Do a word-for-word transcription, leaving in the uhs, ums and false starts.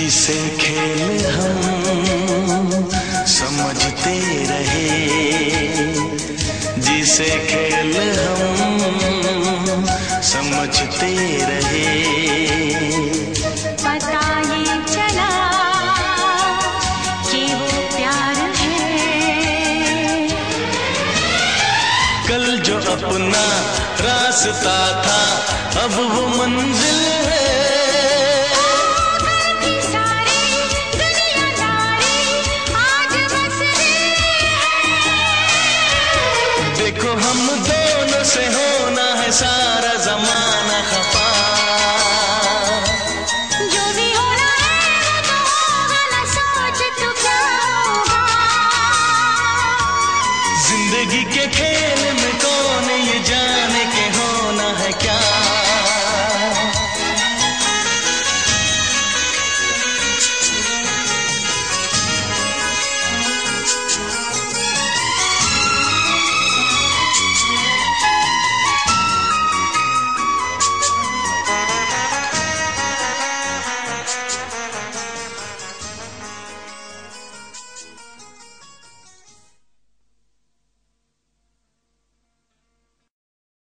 जिसे खेल हम समझते रहे, जिसे खेल हम समझते रहे। पता ये चला कि वो प्यार है, कल जो अपना रास्ता था अब वो मंजिल है। देखो हम दोनों से होना है सारा जमाना खफा, जो भी होना है वो तो होगा, ना सोच तू क्या होगा। जिंदगी के खेल